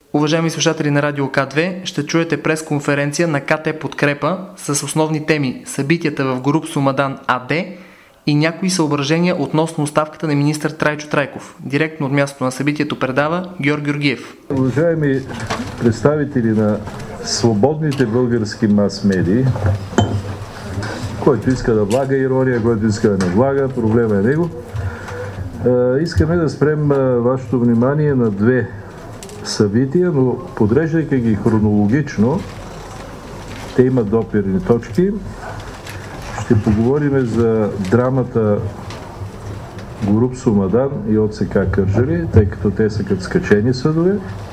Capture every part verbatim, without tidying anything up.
Уважаеми слушатели на Радио К две, ще чуете пресконференция на КТ Подкрепа с основни теми събитията в Горубсо Мадан АД и някои съображения относно оставката на министър Трайчо Трайков. Директно от мястото на събитието предава Георг Георгиев. Уважаеми представители на свободните български мас-медии, който иска да влага ирония, който иска да не влага, проблема е него. Искаме да спрем вашето внимание на две събития, но подреждайки ги хронологично, те имат допирни точки. Ще поговорим за драмата Горубсо Мадан и ОЦК Кърджали, тъй като те са като скачени съдове.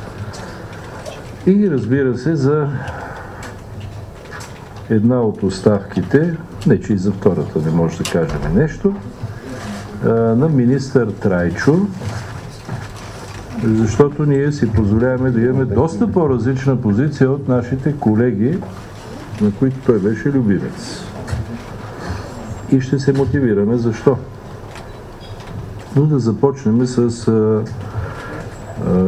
И разбира се за една от оставките, не че и за втората не може да кажем нещо, на министър Трайчо, защото ние си позволяваме да имаме доста по-различна позиция от нашите колеги, на които той беше любимец. И ще се мотивираме защо. Но да започнем с а, а,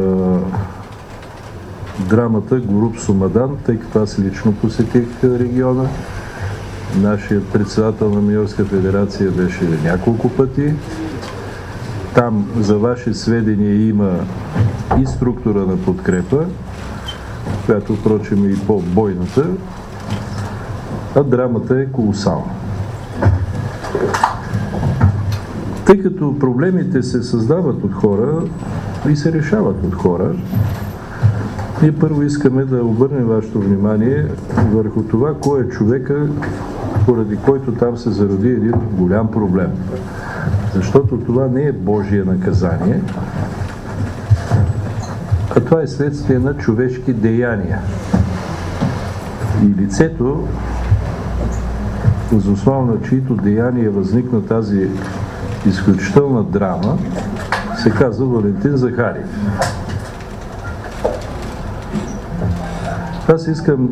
драмата Горубсо Мадан, тъй като аз лично посетих региона. Нашият председател на Миньорска федерация беше няколко пъти. Там, за ваше сведение, има и структура на подкрепа, която, впрочем, е и по-бойната, а драмата е колосална. Тъй като проблемите се създават от хора и се решават от хора, ние първо искаме да обърнем вашето внимание върху това, кой е човека, поради който там се зароди един голям проблем. Защото това не е Божие наказание, а това е следствие на човешки деяния. И лицето, въз основа на чието деяние възникна тази изключителна драма, се казва Валентин Захариев. Аз искам,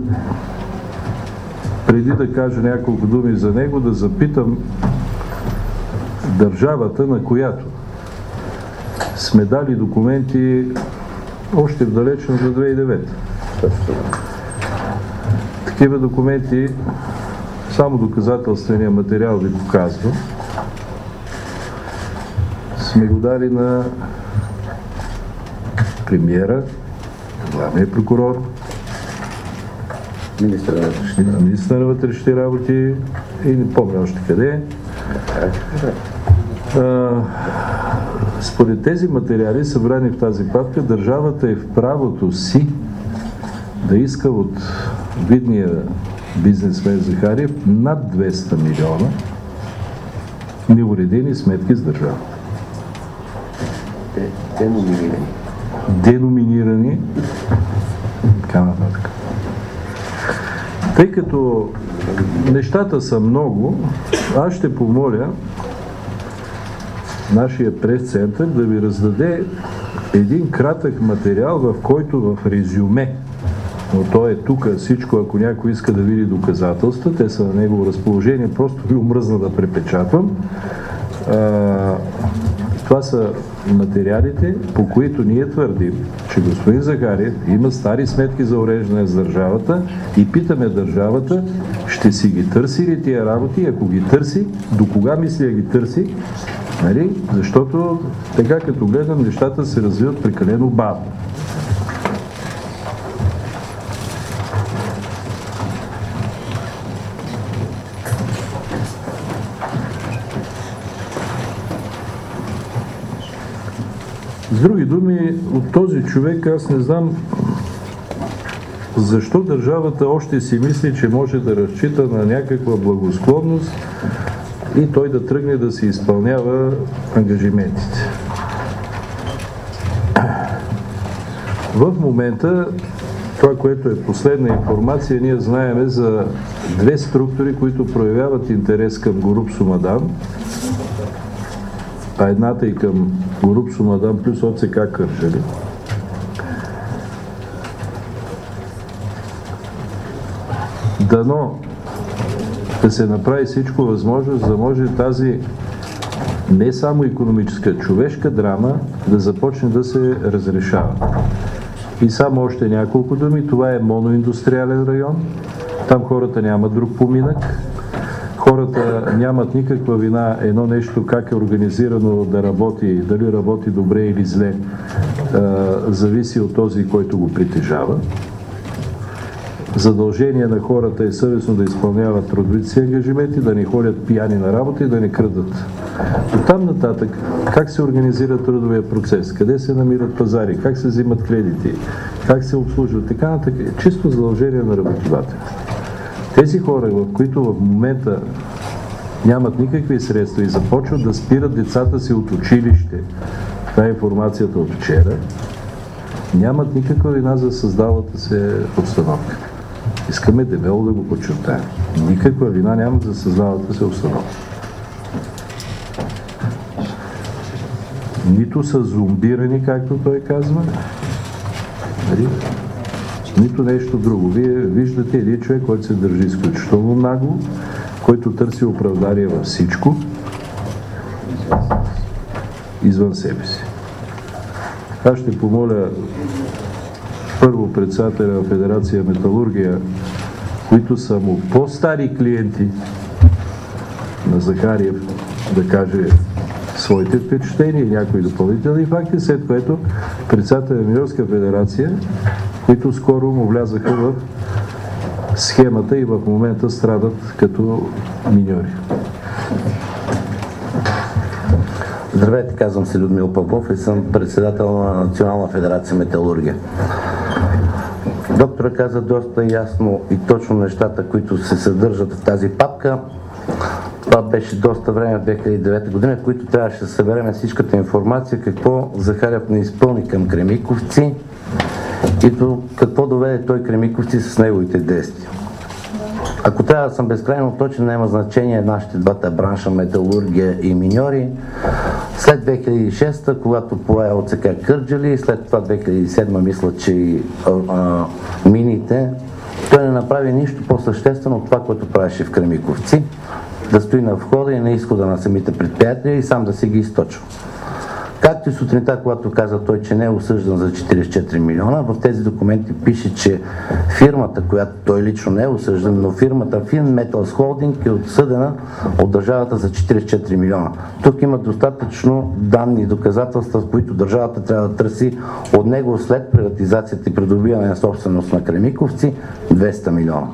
преди да кажа няколко думи за него, да запитам държавата, на която сме дали документи още в далечната две хиляди и девета. Такива документи, само доказателствения материал ви показва, сме го дали на премиера, главния прокурор, министър на вътрешните работи и не помня още къде. А, според тези материали, събрани в тази папка, държавата е в правото си да иска от видния бизнесмен Захариев над двеста милиона неуредени сметки с държавата. Деноминирани. Деноминирани. Така нататък. Тъй като нещата са много, аз ще помоля нашия прес-център да ви раздаде един кратък материал, в който в резюме, но той е тук всичко, ако някой иска да види доказателства, те са на негово разположение, просто ви омръзна да препечатвам. А, това са материалите, по които ние твърдим, че господин Захариев има стари сметки за уреждане с държавата и питаме държавата, ще си ги търси ли тия работи, ако ги търси, до кога мисли да ги търси, нали? Защото така като гледам, нещата се развиват прекалено бавно. С други думи, от този човек аз не знам защо държавата още си мисли, че може да разчита на някаква благосклонност и той да тръгне да се изпълнява ангажиментите. В момента, това, което е последна информация, ние знаем за две структури, които проявяват интерес към Горубсо Мадан, а едната и към Горубсо Мадан плюс ОЦК Кърджали. Дано да се направи всичко възможно, за да може тази не само икономическа, човешка драма да започне да се разрешава. И само още няколко думи. Това е моноиндустриален район. Там хората нямат друг поминък. Хората нямат никаква вина едно нещо как е организирано да работи, дали работи добре или зле, зависи от този, който го притежава. Задължение на хората е съвестно да изпълняват трудовите си ангажименти, да не ходят пияни на работа и да не крадат. От там нататък, как се организира трудовия процес, къде се намират пазари, как се взимат кредити, как се обслужват, така нататък, е чисто задължение на работодателя. Тези хора, в които в момента нямат никакви средства и започват да спират децата си от училище, това е информацията от вчера, нямат никаква вина за създалата се обстановка. Искаме дебело да го подчертаем. Никаква вина нямат за създалата се обстановка. Нито са зомбирани, както той казва, нито нещо друго. Вие виждате един човек, който се държи изключително нагло, който търси оправдание във всичко извън себе си. Аз ще помоля първо председателя на Федерация Металургия, които са му по-стари клиенти на Захариев, да каже своите впечатления и някои допълнителни факти, след което председателя на Миньорска федерация, които скоро му влязаха в схемата и в момента страдат като миньори. Здравейте, казвам се Людмил Павлов и съм председател на Национална федерация Металургия. Доктора каза доста ясно и точно нещата, които се съдържат в тази папка. Това беше доста време в две хиляди и девета година, в които трябваше да съберем всичката информация, какво Захариев не изпълни към Кремиковци и до какво доведе той Кремиковци с неговите действия. Ако трябва да съм безкрайно точен, няма значение нашите двата бранша металургия и миньори. След две хиляди и шеста, когато пое ОЦК Кърджали, след това две хиляди и седма мисля, че и а, а, мините, той не направи нищо по-съществено от това, което правеше в Кремиковци, да стои на входа и на изхода на самите предприятия и сам да си ги източва. Както и сутринта, когато каза той, че не е осъждан за четиридесет и четири милиона, в тези документи пише, че фирмата, която той лично не е осъждан, но фирмата Finmetals Holding е отсъдена от държавата за четиридесет и четири милиона. Тук има достатъчно данни и доказателства, в които държавата трябва да търси от него след приватизацията и придобиване на собственост на Кремиковци двеста милиона.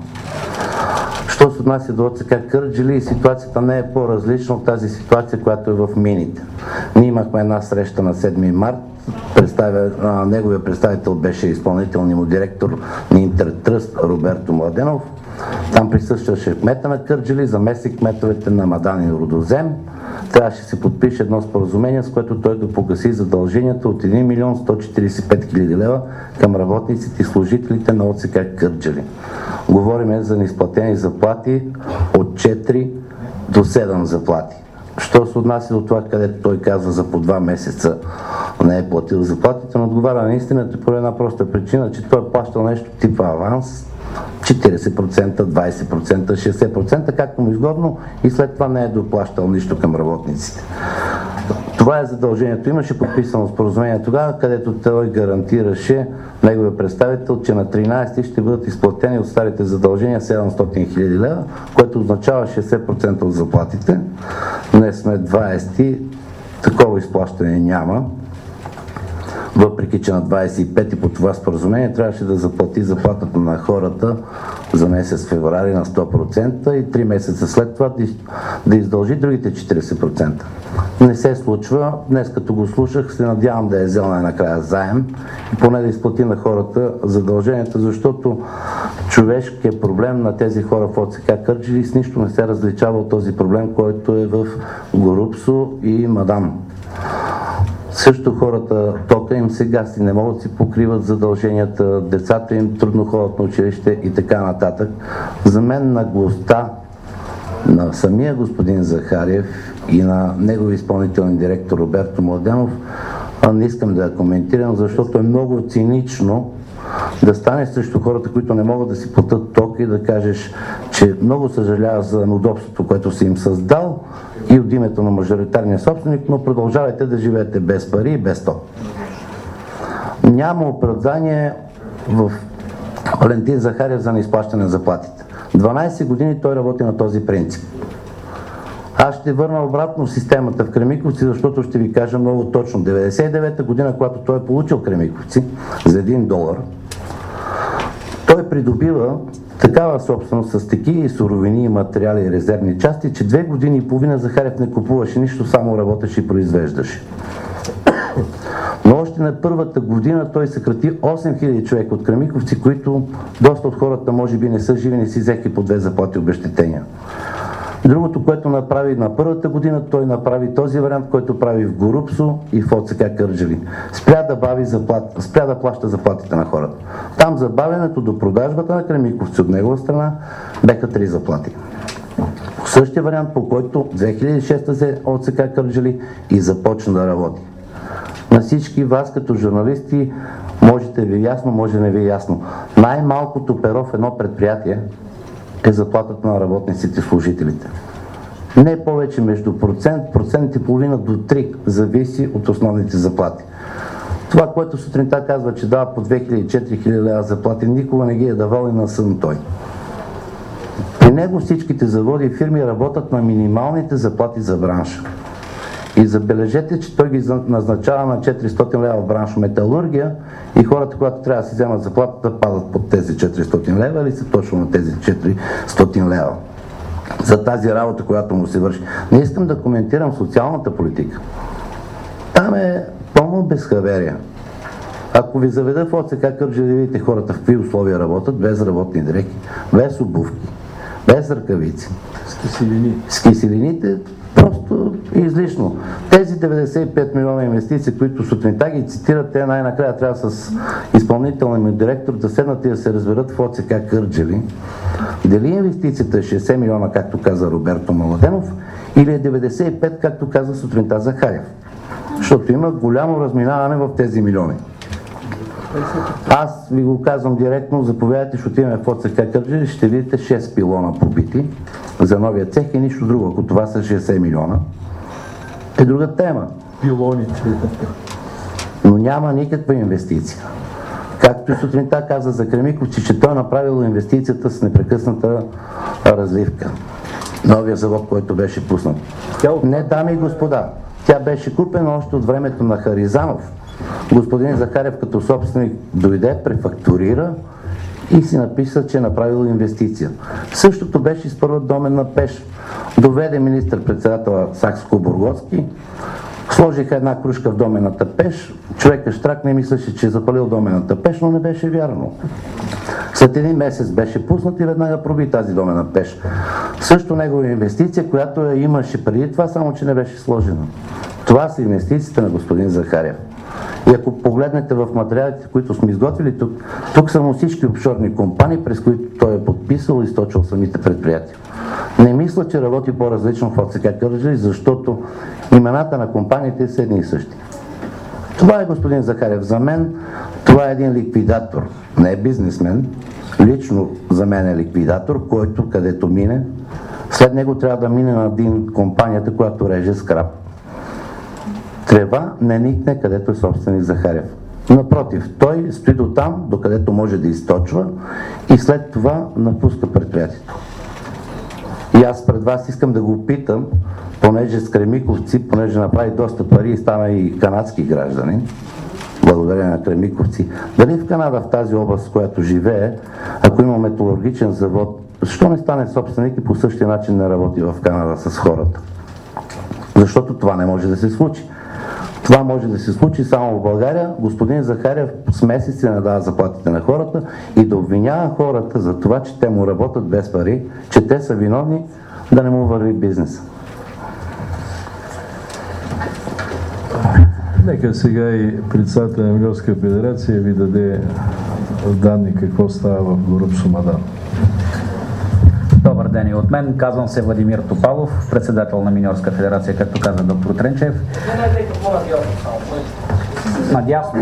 Що се отнася до ОЦК Кърджали, ситуацията не е по-различна от тази ситуация, която е в мините. Ние имахме една среща на седми март, представя, а, неговия представител беше изпълнителният му директор на Интертръст Роберто Младенов. Там присъстваше кмета на Кърджали, заместник кметовете на Мадан и Родозем. Трябваше да се подпише едно споразумение, с което той да погаси задълженията от един милион сто четиридесет и пет хиляди лева към работниците и служителите на ОЦК Кърджали. Говорим за неизплатени заплати от четири до седем заплати. Що се отнася до това, където той казва за по два месеца не е платил заплатите, но отговаря на истината по една проста причина, че той е плащал нещо типа аванс, четиридесет процента, двадесет процента, шестдесет процента, както му изгодно, и след това не е доплащал нищо към работниците. Това е задължението. Имаше подписано споразумение тогава, където той гарантираше неговия представител, че на тринадесети ще бъдат изплатени от старите задължения седемстотин хиляди лева, което означава шестдесет процента от заплатите. Днес сме двадесети, такова изплащане няма. Въпреки че на двадесет и пети по това споразумение трябваше да заплати заплатата на хората за месец февруари на сто процента и три месеца след това да издължи другите четиридесет процента. Не се случва. Днес като го слушах, се надявам да е взел накрая заем и поне да изплати на хората задълженията, защото човешкият проблем на тези хора в ОЦК Кърджали с нищо не се различава от този проблем, който е в Горубсо и Мадан. Също хората, тока им се гаси, не могат да си покриват задълженията, децата им трудно ходят на училище и така нататък. За мен наглостта на самия господин Захариев и на негови изпълнителен директор Роберто Младенов не искам да я коментирам, защото е много цинично да стане срещу хората, които не могат да си платят ток и да кажеш, че много съжалява за неудобството, което си им създал и от името на мажоритарния собственик, но продължавайте да живеете без пари и без ток. Няма оправдание в Валентин Захариев за неизплащане на заплатите. дванайсет години той работи на този принцип. Аз ще върна обратно в системата в Кремиковци, защото ще ви кажа много точно. деветдесет и девета година, когато той е получил Кремиковци за един долар, той придобива такава собственост с такива суровини, материали и резервни части, че две години и половина Захариев не купуваше нищо, само работеше и произвеждаше. Но още на първата година той съкрати осем хиляди човека от Кремиковци, които доста от хората може би не са живи, не си взеха по две заплати обезщетения. Другото, което направи на първата година, той направи този вариант, който прави в Горубсо и в ОЦК Кърджали. Спря да, бави заплат... Спря да плаща заплатите на хората. Там забавянето до продажбата на Кремиковци от негова страна беха три заплати. Същия вариант, по който две хиляди и шеста взе ОЦК Кърджали и започна да работи. На всички вас като журналисти можете ви ясно, може не ви е ясно. Най-малкото перо в едно предприятие е заплатата на работниците и служителите. Не повече между процент, процент и половина до три, зависи от основните заплати. Това, което сутринта казва, че дава по две хиляди и четири хиляди лева заплати, никога не ги е давал и на сън той. При него всичките заводи и фирми работят на минималните заплати за бранша. И забележете, че той ги назначава на четиристотин лева в бранш металургия и хората, когато трябва да си вземат заплатата, падат под тези четиристотин лева или са точно на тези четиристотин лева за тази работа, която му се върши. Не искам да коментирам социалната политика. Там е пълно безхаверие. Ако ви заведа в ОЦК Кърджали да видите хората в какви условия работят, без работни дрехи, без обувки, без ръкавици, с киселини. С киселините, просто излишно. Тези деветдесет и пет милиона инвестиции, които сутринта ги цитират, те най-накрая трябва с изпълнителния ми директор да седнат и да се разберат в ОЦК Кърджали. Дали инвестицията е шейсет милиона, както каза Роберто Младенов, или е деветдесет и пет, както каза сутринта Захариев. Защото има голямо разминаване в тези милиони. Аз ви го казвам директно, заповядайте, ще отиваме в ОЦК Кърджали, ще видите шест пилона побити за новия цех и нищо друго. Ако това са шейсет милиона, е друга тема. Пилоните. Но няма никаква инвестиция. Както и сутринта каза за Кремиковци, че той е направил инвестицията с непрекъсната разливка. Новия завод, който беше пуснат. Не, дами и господа, тя беше купена още от времето на Харизанов. Господин Захариев като собственик дойде, префактурира и си написа, че е направил инвестиция. Същото беше с първа домен на Пеш. Доведе министър-председателя Сакскобургготски, сложиха една кружка в домената Пеш, човека штрак не мислеше, че е запалил домената Пеш, но не беше вярно. След един месец беше пуснат и веднага проби тази домена Пеш. Също негова инвестиция, която я имаше преди това, само че не беше сложена. Това са инвестициите на господин Захариев. И ако погледнете в материалите, които сме изготвили тук, тук са му всички офшорни компании, през които той е подписал и източил самите предприятия. Не мисля, че работи по-различно в ОЦК Кърджали, защото имената на компаниите са едни и същи. Това е господин Захариев. За мен това е един ликвидатор, не е бизнесмен. Лично за мен е ликвидатор, който където мине, след него трябва да мине на един компанията, която реже скрап. Трева не никне където е собственик Захариев. Напротив, той стои до там, докъдето може да източва и след това напуска предприятието. И аз пред вас искам да го питам, понеже с Кремиковци, понеже направи доста пари и стана и канадски гражданин, благодарение на Кремиковци, дали в Канада, в тази област, в която живее, ако има металургичен завод, защо не стане собственик и по същия начин не работи в Канада с хората? Защото това не може да се случи. Това може да се случи само в България. Господин Захариев с месеци не дава заплатите на хората и да обвинява хората за това, че те му работят без пари, че те са виновни да не му върви бизнеса. Нека сега и председателя на Миньорска федерация ви даде данни какво става в Горубсо Мадан. Добър ден и от мен. Казвам се Владимир Топалов, председател на Миньорска федерация, както каза доктор Тренчев. Надясно.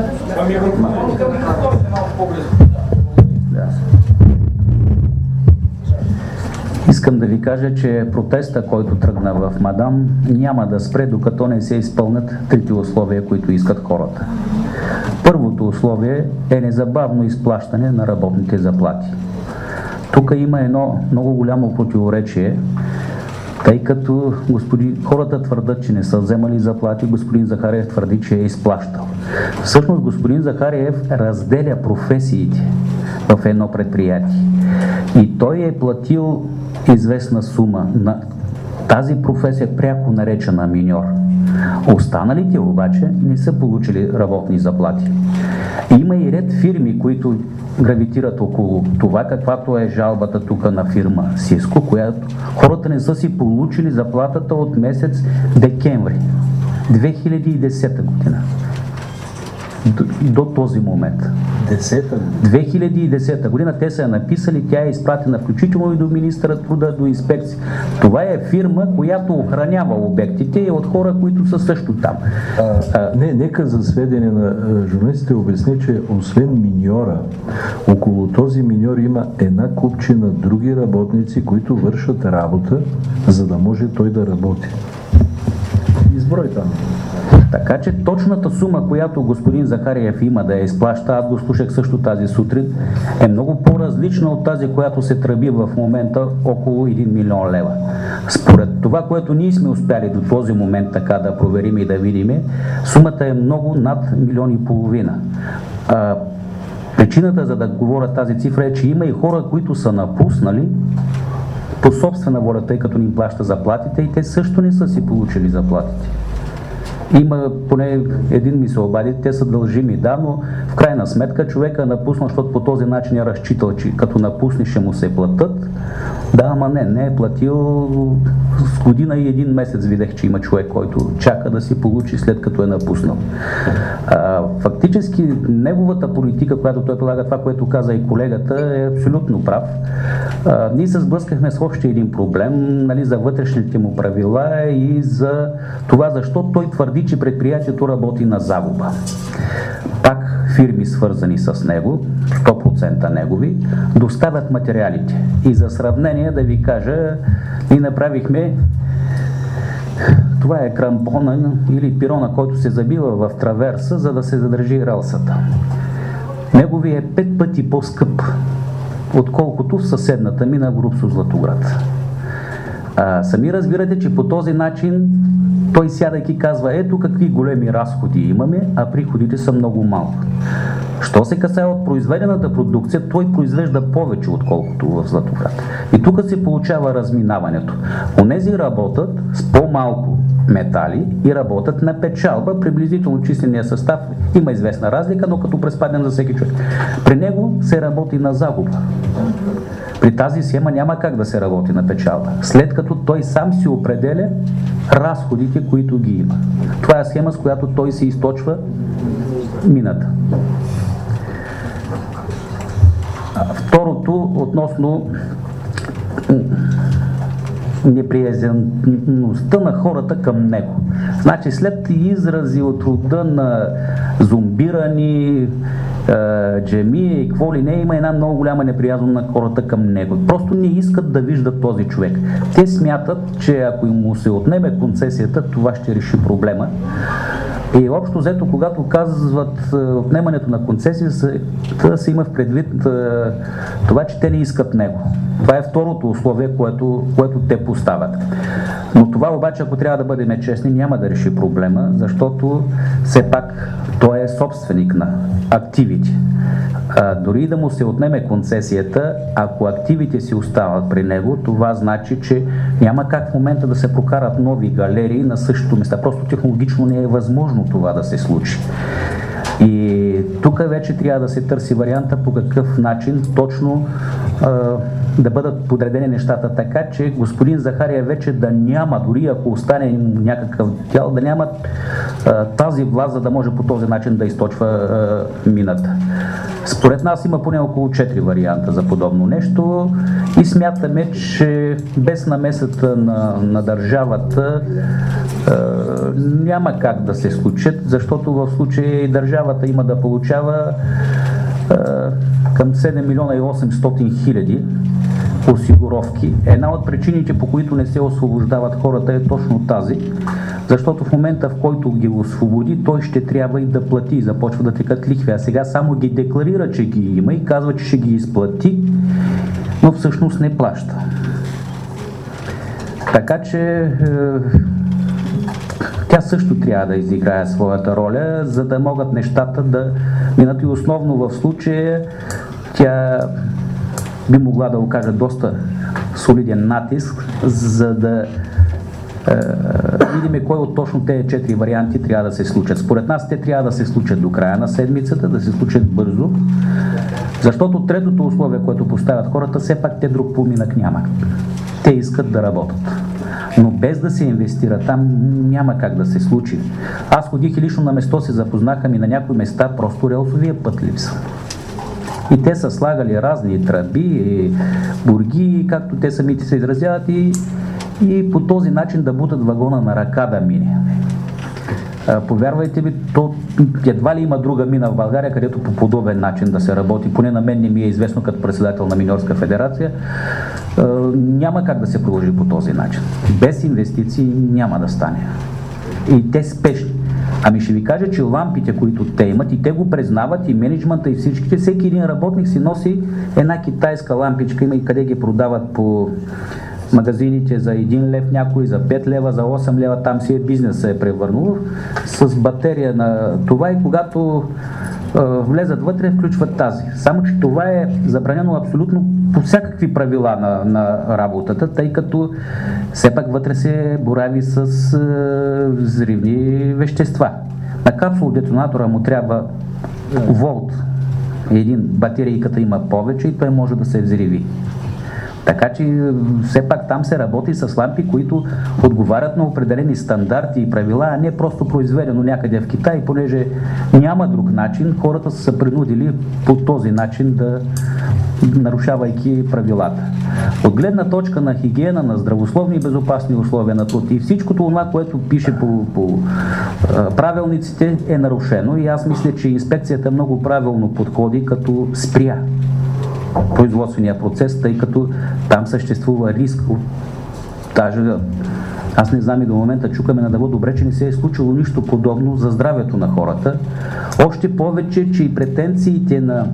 Искам да ви кажа, че протеста, който тръгна в Мадан, няма да спре, докато не се изпълнят трите условия, които искат хората. Първото условие е незабавно изплащане на работните заплати. Тук има едно много голямо противоречие, тъй като господин, хората твърдят, че не са вземали заплати, господин Захариев твърди, че е изплащал. Всъщност господин Захариев разделя професиите в едно предприятие и той е платил известна сума на тази професия, пряко наречена миньор. Останалите обаче не са получили работни заплати. Има и ред фирми, които гравитират около това, каквато е жалбата тук на фирма Сиско, която хората не са си получили заплатата от месец декември две хиляди и десета година. До, до този момент. две хиляди и десета година те са я написали, тя е изпратена включително и до министъра труда, до инспекция. Това е фирма, която охранява обектите и от хора, които са също там. А, а, не, нека за сведение на журналистите обясни, че освен миньора, около този миньор има една купчина други работници, които вършат работа, за да може той да работи. Изброй там. Така че точната сума, която господин Захариев има да я изплаща, аз го слушах също тази сутрин, е много по-различна от тази, която се тръби в момента около един милион лева. Според това, което ние сме успяли до този момент така да проверим и да видим, сумата е много над милион и половина. А, причината за да говоря тази цифра е, че има и хора, които са напуснали по собствена воля, тъй като ни им плаща заплатите и те също не са си получили заплатите. Има поне един ми се обади, те са дължими, да, но в крайна сметка човека е напуснал, защото по този начин е разчитал, че като напусне ще му се платят. Да, ама не, не е платил с година и един месец видях, че има човек, който чака да си получи след като е напуснал. А, фактически неговата политика, която той прилага, това, което каза и колегата, е абсолютно прав. А, ние се сблъскахме с още един проблем, нали, за вътрешните му правила и за това, защо той твърди, че предприятието работи на загуба. Пак фирми, свързани с него, сто процента негови, доставят материалите. И за сравнение да ви кажа, ние направихме, това е крампона или пирона, който се забива в траверса, за да се задържи релсата. Негови е пет пъти по-скъп, отколкото в съседната мина в Грубсо Златоград. А, сами разбирате, че по този начин той сядайки казва, ето какви големи разходи имаме, а приходите са много малко. Що се касае от произведената продукция, той произвежда повече, отколкото в Златоград. И тук се получава разминаването. Онези работят с по-малко метали и работят на печалба, приблизително числения състав има известна разлика, но като преспаднем за всеки човек. При него се работи на загуба. При тази схема няма как да се работи на печалба, след като той сам си определя разходите, които ги има. Това е схема, с която той се източва мината. Второто, относно неприязънността на хората към него. Значи след изрази от рода на зомбирани, джемия и какво ли не, има една много голяма неприязън на хората към него. Просто не искат да виждат този човек. Те смятат, че ако му се отнеме концесията, това ще реши проблема. И общо взето, когато казват отнемането на концесия, да се има в предвид това, че те не искат него. Това е второто условие, което, което те поставят. Но това обаче, ако трябва да бъдем честни, няма да реши проблема, защото все пак той е собственик на активите. А, дори да му се отнеме концесията, ако активите си остават при него, това значи, че няма как в момента да се прокарат нови галерии на същото место. Просто технологично не е възможно това да се случи. И тук вече трябва да се търси варианта по какъв начин точно а, да бъдат подредени нещата така, че господин Захария вече да няма, дори ако остане някакъв дял, да няма а, тази власт, за да може по този начин да източва а, мината. Според нас има поне около четири варианта за подобно нещо и смятаме, че без намесата на, на държавата е, няма как да се случат, защото в случая държавата има да получава е, към седем милиона и осемстотин хиляди осигуровки. Една от причините, по които не се освобождават хората, е точно тази, Защото в момента, в който ги освободи, той ще трябва и да плати, започва да текат лихви. А сега само ги декларира, че ги има и казва, че ще ги изплати, но всъщност не плаща. Така че е, тя също трябва да изиграе своята роля, за да могат нещата да минат, и основно в случая тя би могла да окаже доста солиден натиск, за да е, видим кой от точно тези четири варианти трябва да се случат. Според нас те трябва да се случат до края на седмицата, да се случат бързо, защото третото условие, което поставят хората, все пак те друг поминък няма. Те искат да работят. Но без да се инвестира там, няма как да се случи. Аз ходих и лично на место се запознаха ми на някои места, просто релсовия път липсва. И те са слагали разни тръби, бурги, както те самите се изразяват, и, и по този начин да бутат вагона на ръка да мине. Повярвайте ми, то едва ли има друга мина в България, където по подобен начин да се работи. Поне на мен не ми е известно като председател на Миньорска федерация. Няма как да се продължи по този начин. Без инвестиции няма да стане. И те спешни. Ами ще ви кажа, че лампите, които те имат, и те го признават, и менеджмента, и всичките, всеки един работник си носи една китайска лампичка, има и къде ги продават по магазините за един лев, някой за пет лева, за осем лева, там си е бизнес се е превърнал с батерия на това, и когато е, влезат вътре, включват тази. Само че това е забранено абсолютно по всякакви правила на, на работата, тъй като все пак вътре се борави с е, взривни вещества. На капсул-детонатора му трябва волт. Един, батерийката има повече и той може да се взриви. Така че все пак там се работи с лампи, които отговарят на определени стандарти и правила, а не просто произведено някъде в Китай, понеже няма друг начин, хората са се принудили по този начин да, нарушавайки правилата. От гледна точка на хигиена, на здравословни и безопасни условия на труд и всичкото това, което пише по, по а, правилниците, е нарушено, и аз мисля, че инспекцията много правилно подходи, като спря производствения процес, тъй като там съществува риск от даже, аз не знам и до момента, чукаме на дъво добре, че не се е случило нищо подобно за здравето на хората. Още повече, че и претенциите на,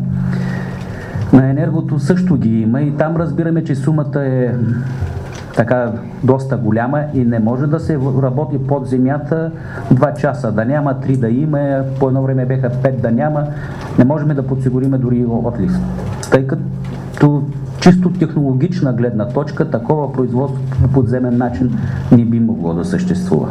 на енергото също ги има, и там разбираме, че сумата е така доста голяма и не може да се работи под земята два часа, да няма, три да има, по едно време беха пет да няма, не можем да подсигуриме дори отлив. Тъй като чисто технологична гледна точка, такова производство по подземен начин не би могло да съществува.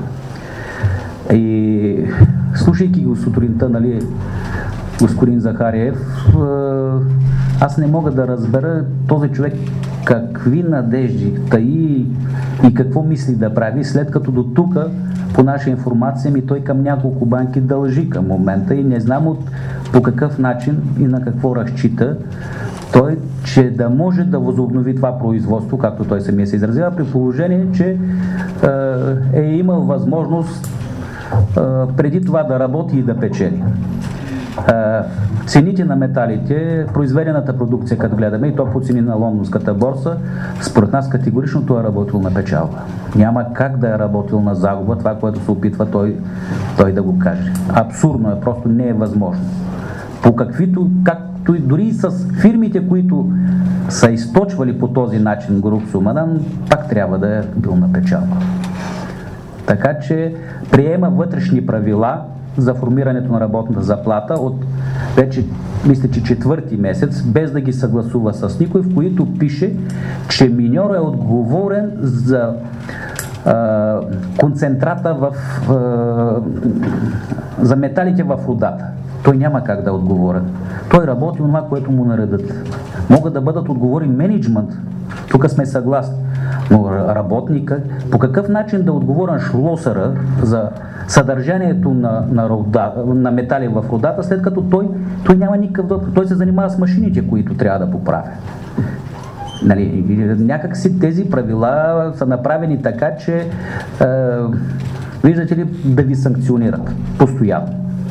И слушайки го сутринта, нали, господин Захариев, аз не мога да разбера този човек какви надежди таи и какво мисли да прави, след като до тук, по наша информация, ми той към няколко банки дължи към момента и не знам от по какъв начин и на какво разчита той, че да може да възобнови това производство, както той самия се изразява, при положение, че е, е имал възможност е, преди това да работи и да печели. Е, цените на металите, произведената продукция, като гледаме, и то по цени на лондонската борса, според нас категорично той е работил на печалба. Няма как да е работил на загуба, това, което се опитва той, той да го каже. Абсурдно е, просто не е възможно. По каквито, както и дори с фирмите, които са източвали по този начин груп Сумадан, пак трябва да е бил на печалба. Така че приема вътрешни правила за формирането на работната заплата от вече, мисля, че четвърти месец, без да ги съгласува с никой, в които пише, че миньор е отговорен за а, концентрата в, а, за металите в рудата. Той няма как да е отговорен. Той работи това, което му наредат. Могат да бъдат отговори менеджмент. Тук сме съгласни. Но работника, по какъв начин да отговорен шлосъра за съдържанието на, на, руда, на метали в рудата, след като той, той няма никакъв доктор. Той се занимава с машините, които трябва да поправя. Нали, някак си тези правила са направени така, че е, виждате ли, да ви санкционират постоянно.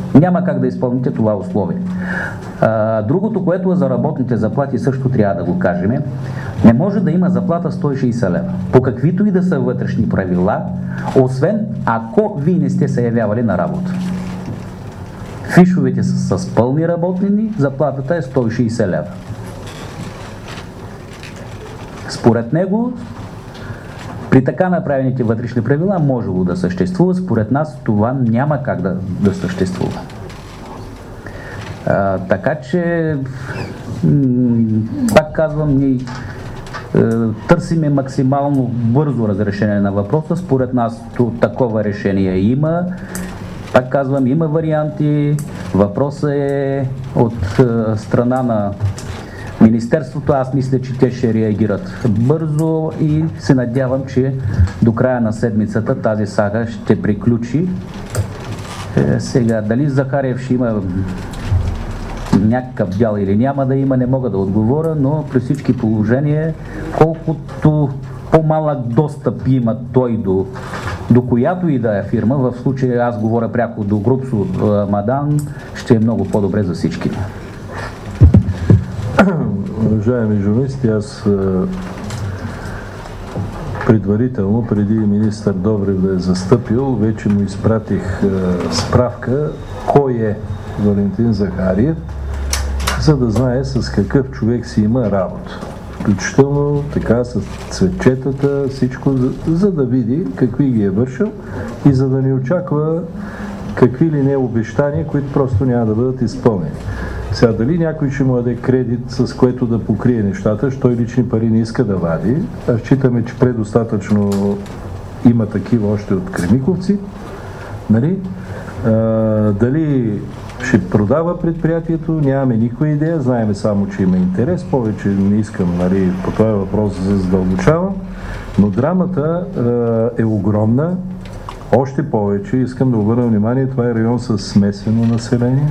Няма как да изпълните това условие. А, другото, което е за работните заплати, също трябва да го кажем. Не може да има заплата сто и шейсет лева. По каквито и да са вътрешни правила, освен ако вие не сте се явявали на работа. Фишовете са с пълни работни дни, заплатата е сто и шейсет лева. Според него, при така направените вътрешни правила можело да съществува, според нас това няма как да, да съществува. А, така че, м- пак казвам, ние е, търсиме максимално бързо разрешение на въпроса. Според нас такова решение има. Пак казвам, има варианти. Въпросът е от е, страна на Министерството. Аз мисля, че те ще реагират бързо и се надявам, че до края на седмицата тази сага ще приключи. Е, сега, дали Захариев ще има някакъв дял или няма да има, не мога да отговоря, но при всички положения, колкото по-малък достъп има той до, до която и да е фирма, в случая аз говоря пряко до Груп Сумадан, ще е много по-добре за всички. Уважаеми журналисти, аз предварително, преди министър Добрев да е застъпил, вече му изпратих справка кой е Валентин Захариев, за да знае с какъв човек си има работа. Включително така с цветчетата, всичко, за, за да види какви ги е вършил и за да не очаква какви ли не обещания, които просто няма да бъдат изпълнени. Сега, дали някой ще му даде кредит, с което да покрие нещата, защото лични пари не иска да вади, а считаме, че предостатъчно има такива още от Кремиковци, нали? А, дали ще продава предприятието, нямаме никаква идея, знаеме само, че има интерес, повече не искам, нали, по този въпрос да задълбочавам, но драмата а, е огромна. Още повече искам да обърна внимание, това е район с смесено население.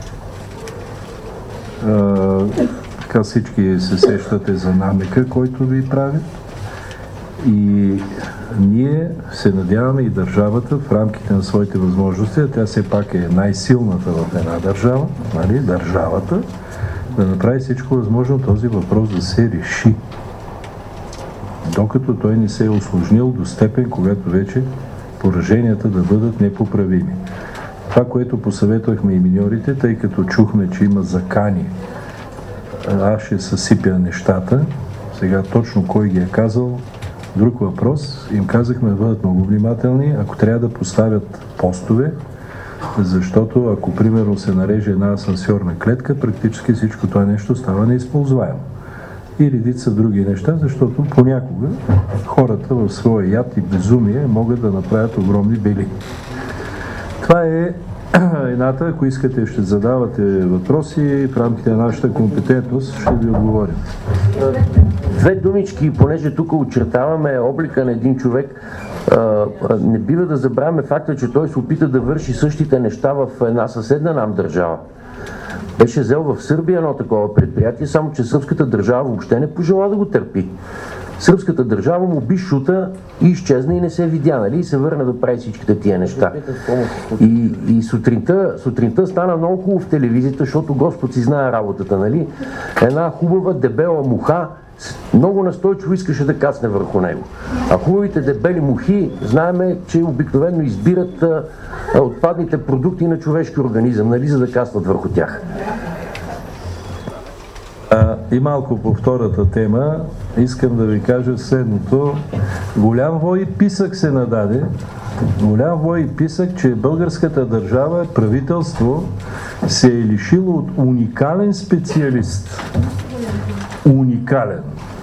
Uh, така всички се сещате за намека, който ви правят, и ние се надяваме и държавата в рамките на своите възможности, а тя все пак е най-силната в една държава, нали, държавата, да направи всичко възможно този въпрос да се реши, докато той не се е усложнил до степен, когато вече пораженията да бъдат непоправими. Това, което посъветвахме и миньорите, тъй като чухме, че има закани, аз ще съсипя нещата, сега точно кой ги е казал, друг въпрос, им казахме да бъдат много внимателни, ако трябва да поставят постове, защото ако примерно се нареже една асансьорна клетка, практически всичко това нещо става неизползваемо. И редица други неща, защото понякога хората в своя яд и безумие могат да направят огромни бели. Това е едната, ако искате ще задавате въпроси в рамките на нашата компетентност, ще ви отговорим. Две думички, понеже тук очертаваме облика на един човек, не бива да забравяме факта, че той се опита да върши същите неща в една съседна нам държава. Беше взел в Сърбия едно такова предприятие, само че сръбската държава въобще не пожела да го търпи. Сръбската държава му би шута и изчезна и не се видя, нали? И се върна да прави всичките тия неща. И, и сутринта, сутринта стана много хубаво в телевизията, защото Господ си знае работата, нали? Една хубава дебела муха много настойчиво искаше да кацне върху него. А хубавите дебели мухи, знаеме, че обикновено избират а, отпадните продукти на човешки организъм, нали, за да каснат върху тях. А, и малко по втората тема, искам да ви кажа следното. Голям вой писък се нададе, голям вой писък, че българската държава, правителство се е лишило от уникален специалист. Уникален.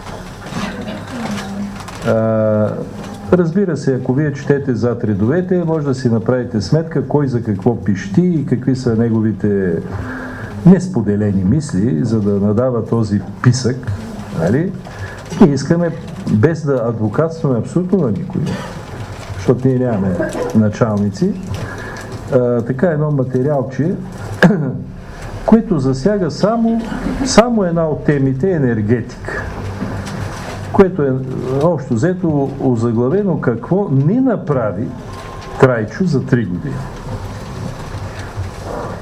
А, разбира се, ако вие четете зад редовете, може да си направите сметка кой за какво пищи и какви са неговите несподелени мисли, за да надава този писък. Нали? И искаме, без да адвокатстваме абсолютно на никой, защото ние нямаме началници, а, така едно материалче, което засяга само, само една от темите – енергетика, което е общо взето озаглавено какво не направи Трайчо за три години.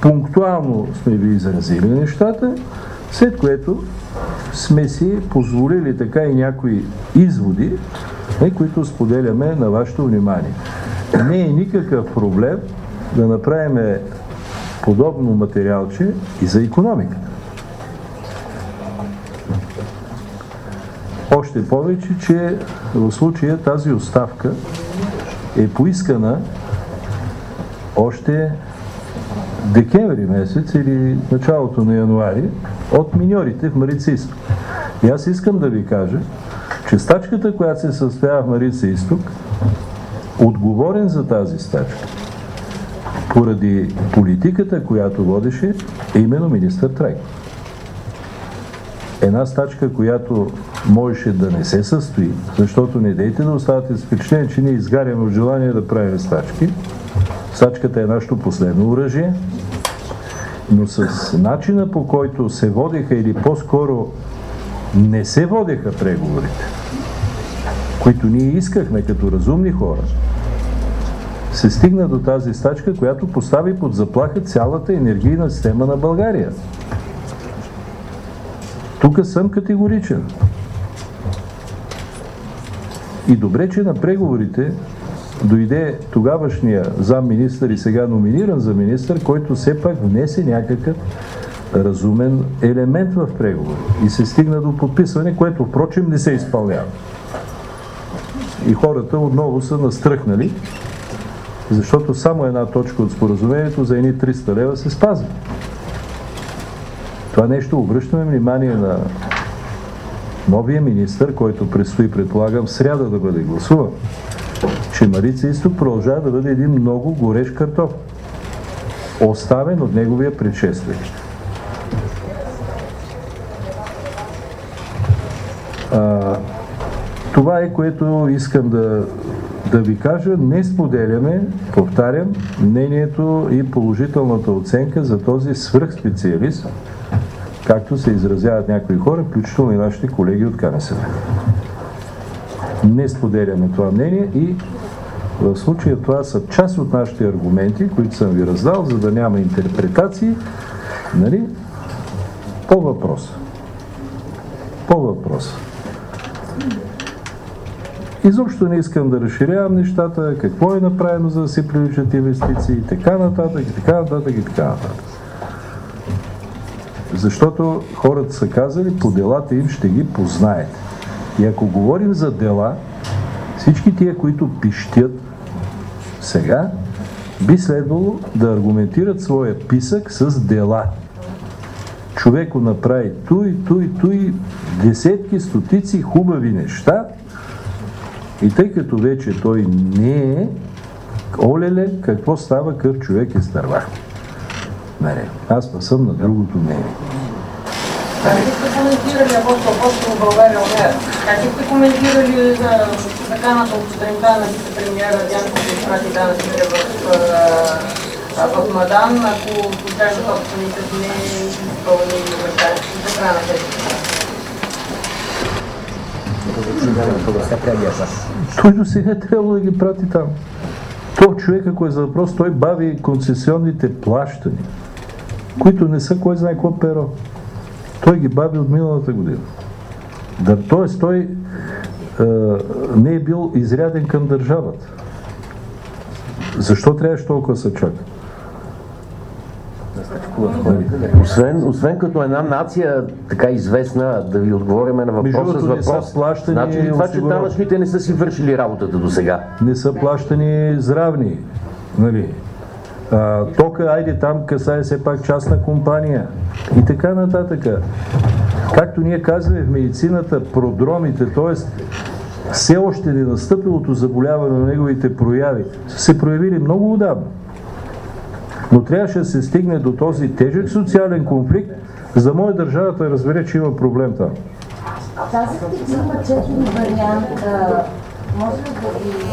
пунктуално сме ви изразили нещата, след което сме си позволили така и някои изводи, които споделяме на вашето внимание. Не е никакъв проблем да направим подобно материалче и за икономиката. Още повече, че в случая тази оставка е поискана още декември месец или началото на януари от миньорите в Марица Изток. И аз искам да ви кажа, че стачката, която се състоява в Марица Изток, отговорен за тази стачка, поради политиката, която водеше, е именно министър Трайков. Една стачка, която можеше да не се състои, защото не дейте да оставате с впечатление, че ние изгаряме от желание да правим стачки. Стачката е нашето последно оръжие, но с начина, по който се водеха или по-скоро не се водеха преговорите, които ние искахме като разумни хора, се стигна до тази стачка, която постави под заплаха цялата енергийна система на България. Тук съм категоричен. И добре, че на преговорите дойде тогавашния замминистър и сега номиниран за министър, който все пак внесе някакъв разумен елемент в преговори и се стигна до подписване, което впрочем не се изпълнява. И хората отново са настръхнали, защото само една точка от споразумението за едни триста лева се спазва. Това нещо обръщаме внимание на новия министър, който предстои, предполагам, в сряда да бъде гласуван, че Марица Изток продължава да бъде един много горещ картоф, оставен от неговия предшественик. А, това е, което искам да, да ви кажа. Не споделяме, повтарям, мнението и положителната оценка за този свръхспециалист, както се изразяват някои хора, включително и нашите колеги от КНСБ. Не споделяме това мнение и в случая това са част от нашите аргументи, които съм ви раздал, за да няма интерпретации, нали, по въпроса. По въпроса. Изобщо не искам да разширявам нещата, какво е направено, за да се привличат инвестиции, така нататък, и така нататък, и така нататък. Защото хората са казали, по делата им ще ги познаете. И ако говорим за дела, всички тия, които пищят сега, би следвало да аргументират своя писък с дела. Човеко направи туй, туй, туй, десетки, стотици хубави неща и тъй като вече той не е, олеле, какво става, къв човек е стървах. Не, аз па съм на другото мнение. Как сте коментирали апостол в България ОМЕР? Как сте коментирали за заканата от четиримта на вице-премиера Дянков да изпрати данъците в Мадан, ако покажа собствените не изпълни така на тези? Той до сега е трябвало да ги прати там. То човек, ако е за въпрос, той бави концесионните плащания, които не са кой знае какво перо. Той ги бави от миналата година. Да, тоест, той е, не е бил изряден към държавата. Защо трябваше толкова се чака? Освен, освен като една нация така известна, да ви отговориме на въпроса с въпрос, значи ли това, че данъчните не са си вършили работата до сега? Не са плащани здравни, нали? А, тока, айде там касае все пак частна компания и така нататък. Както ние казваме в медицината, продромите, т.е. все още не настъпилото заболяване на неговите прояви, са се проявили много отдавна. Но трябваше да се стигне до този тежък социален конфликт, за да може държавата да разбере, че има проблем там. Тази има четири варианта. Може ли да ги...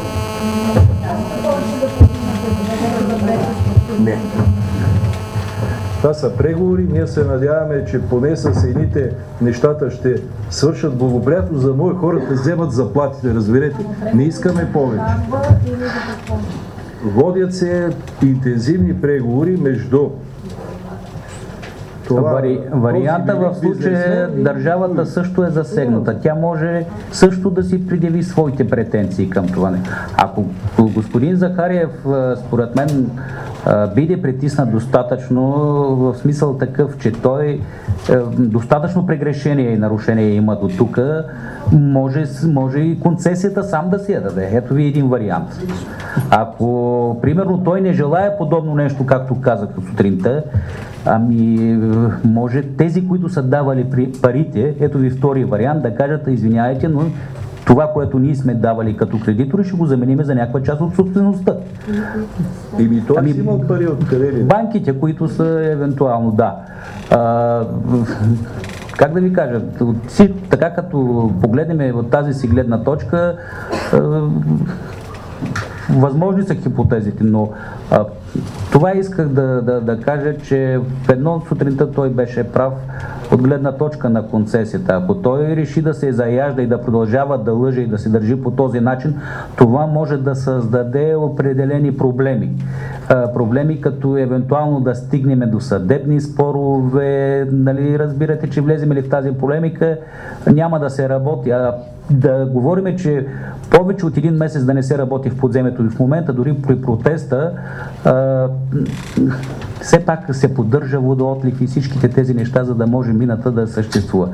Не. Това са преговори. Ние се надяваме, че поне с едните нещата ще свършат благоприятно, за да може хората да вземат заплатите. Разберете, не искаме повече. Водят се интензивни преговори между това... Вари, варианта в случая държавата също е засегната. Тя може също да си предяви своите претенции към това. Ако господин Захариев, според мен, биде притиснат достатъчно, в смисъл такъв, че той достатъчно прегрешение и нарушение има до тук, може, може и концесията сам да си я даде. Ето ви един вариант. Ако, примерно, той не желая подобно нещо, както казах сутринта, ами може тези, които са давали парите, ето ви втори вариант, да кажат: извиняйте, но това, което ние сме давали като кредитори, ще го заменим за някаква част от собствеността. И ми той ами, си има пари от къде ли? Банките, които са евентуално, да. А, как да ви кажа, така като погледнем от тази си гледна точка, а, възможни са хипотезите, но а, това исках да, да, да кажа, че в едно сутринта той беше прав от гледна точка на концесията. Ако той реши да се заяжда и да продължава да лъже и да се държи по този начин, това може да създаде определени проблеми. А, проблеми като евентуално да стигнем до съдебни спорове, нали, разбирате, че влезем ли в тази полемика, няма да се работи. А да говорим, че повече от един месец да не се работи в подземието и в момента, дори при протеста, а, все пак се поддържа водоотлив и всичките тези неща, за да може мината да съществува.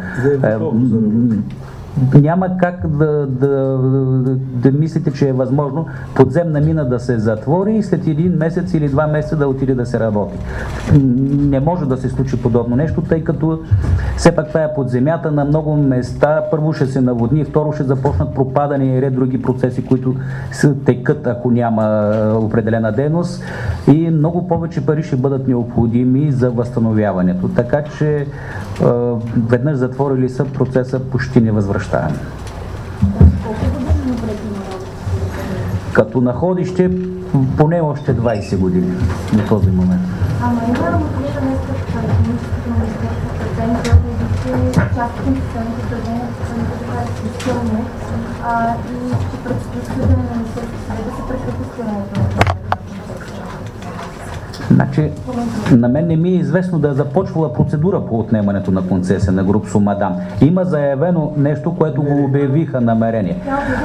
Няма как да, да, да, да мислите, че е възможно подземна мина да се затвори и след един месец или два месеца да отиде да се работи. Не може да се случи подобно нещо, тъй като все пак това е под земята, на много места първо ще се наводни, второ ще започнат пропадане и ред други процеси, които се текат, ако няма определена дейност, и много повече пари ще бъдат необходими за възстановяването. Така че веднъж затворили са, процеса почти невъзвръщаем. Като находище поне още двайсет години до този момент. Ама има мотивира нещо в економическото министерство, което е част от инвестиционните предложения, които са така изключително, и ще предстои съдене на Министерството съвет да се прекрати спирането на това. Значи, на мен не ми е известно да е започвала процедура по отнемането на концесия на груп Сумадан. Има заявено нещо, което го обявиха намерение.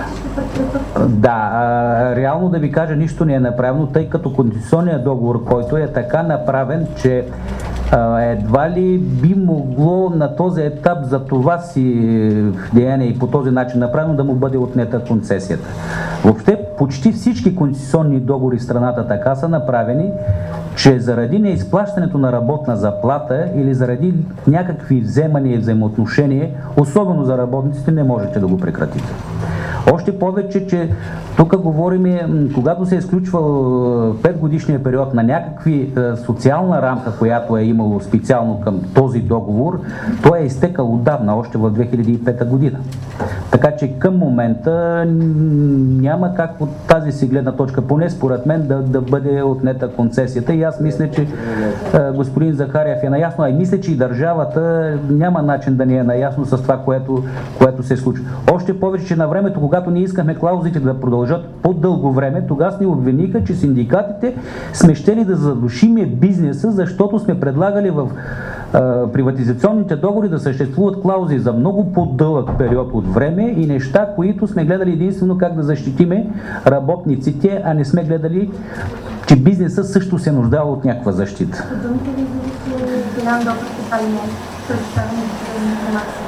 Да, а, реално да ви кажа, нищо не е направено, тъй като концесионният договор, който е така направен, че а, едва ли би могло на този етап за това си деяние и по този начин направено да му бъде отнета концесията. Въобще почти всички концесионни договори в страната така са направени, че заради неизплащането на работна заплата или заради някакви вземания и взаимоотношения, особено за работниците, не можете да го прекратите. Още повече, че тук говорим, когато се е изключвал пет годишния период на някакви социална рамка, която е имало специално към този договор, той е изтекал отдавна, още в две хиляди и пета година. Така че към момента няма как от тази си гледна точка, поне според мен, да, да бъде отнета концесията. И аз мисля, че е, господин Захариев е наясно, а и мисля, че и държавата няма начин да не е наясно с това, което, което се случва. Още повече, че на времето, когато ние искахме клаузите да продължат по-дълго време, тогава ни обвиниха, че синдикатите сме щели да задушиме бизнеса, защото сме предлагали в е, приватизационните договори да съществуват клаузи за много по-дълъг период от време и неща, които сме гледали единствено как да защитиме работниците, а не сме гледали, че бизнесът също се нуждава от някаква защита. Думите ви, че Делян Добрев ще прави предоставяне на информация?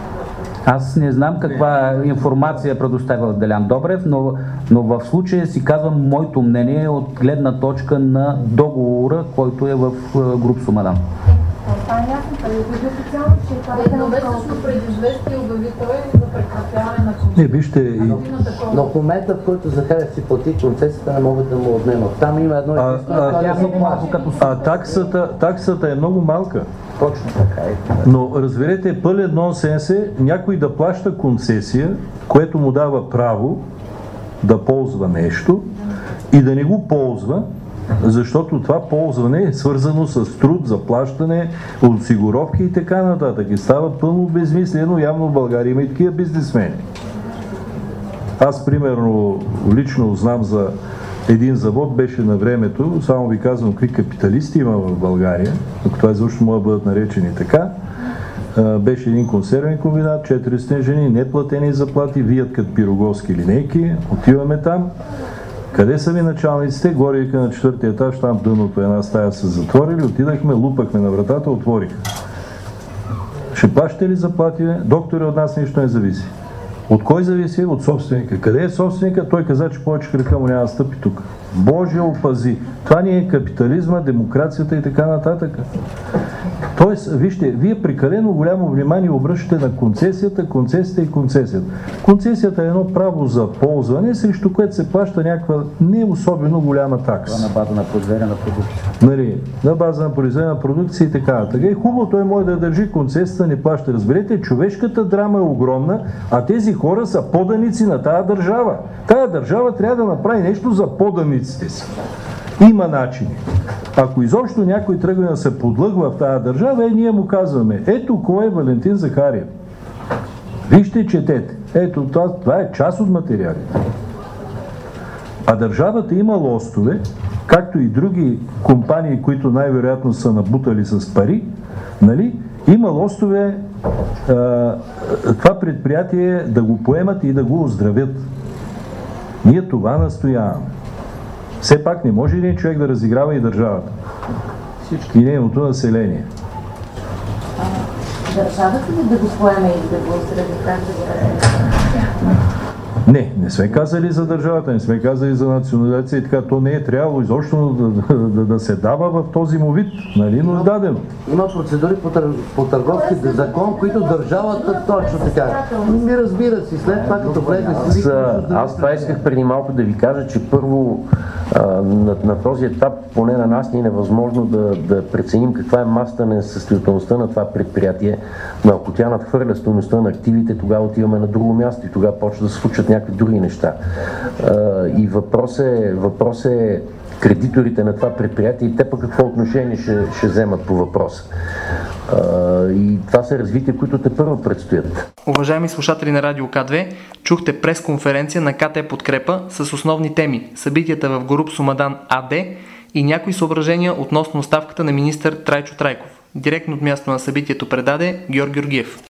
Аз не знам каква информация предоставя Делян Добрев, но, но в случая си казвам моето мнение от гледна точка на договора, който е в груп Сумадан. Това е ясно, това е официално, че това е едновременно предизвести обяви той за прекратяване на концесията. Не, вижте, и... Но в момента, в който Захариев си плати концесията, не могат да му отнемат. Там има едно а, единствено. А, а таксата, таксата е много малка. Точно така е. Но разберете, пълен нонсенс е някой да плаща концесия, което му дава право да ползва нещо и да не го ползва, защото това ползване е свързано с труд, заплащане, осигуровки и така нататък. И става пълно безмислено, явно в България има и такива бизнесмени. Аз, примерно, лично знам за един завод беше на времето, само ви казвам какви капиталисти има в България, ако това изобщо могат да бъдат наречени така, беше един консервен комбинат, четиристотин жени, неплатени заплати, вият като пироговски линейки, отиваме там. Къде са ми началниците? Горе на четвъртия етаж, там в дъното една стая са затворили, отидахме, лупахме на вратата, отвориха. Ще плащате ли заплати? Доктори, от нас нищо не зависи. От кой зависи? От собственика. Къде е собственика? Той каза, че повече крака му няма да стъпи тук. Боже, опази! Това ни е капитализма, демокрацията и така нататък. Тоест, вижте, вие прекалено голямо внимание обръщате на концесията, концесията и концесията. Концесията е едно право за ползване, срещу което се плаща някаква не особено голяма такса. На база на произведена продукция. Нали, на база на произведена продукция и така нататък. И хубаво, той може да държи концесията, не плаща. Разберете, човешката драма е огромна, а тези хора са поданици на тая държава. Тая държава трябва да направи нещо за поданиците си. Има начини. Ако изобщо някой тръгне да се подлъгва в тази държава, е, ние му казваме, ето кой е Валентин Захариев. Вижте, четете. Ето, това, това е част от материалите. А държавата има лостове, както и други компании, които най-вероятно са набутали с пари, нали? Има лостове а, това предприятие да го поемат и да го оздравят. Ние това настояваме. Все пак не може един човек да разиграва и държавата. Всички. И нейното население. А, държавата ли да го поеме или да го оздрави? Как да го разиграва? Не, не сме казали за държавата, не сме казали за национализация и така. То не е трябвало изобщо да, да, да, да се дава в този му вид, нали, но е дадено. Има процедури по, тър... по търговски закон, които държавата точно така. Ми разбира си, след това като влезе си... Аз това исках преди малко да ви кажа, че първо а, на, на този етап, поне на нас ни е невъзможно да, да преценим каква е масата на несъстоятелността на това предприятие, но ако тя надхвърля стойността на активите, тогава отиваме на друго място и тогава почва да се случат някакви други неща. И въпрос е, въпрос е кредиторите на това предприятие и те пък какво отношение ще, ще вземат по въпроса. И това са развития, които те първо предстоят. Уважаеми слушатели на Радио К две, чухте пресконференция на КТ Подкрепа с основни теми: събитията в Горуп Сумадан АД и някои съображения относно оставката на министър Трайчо Трайков. Директно от място на събитието предаде Георг Георгиев.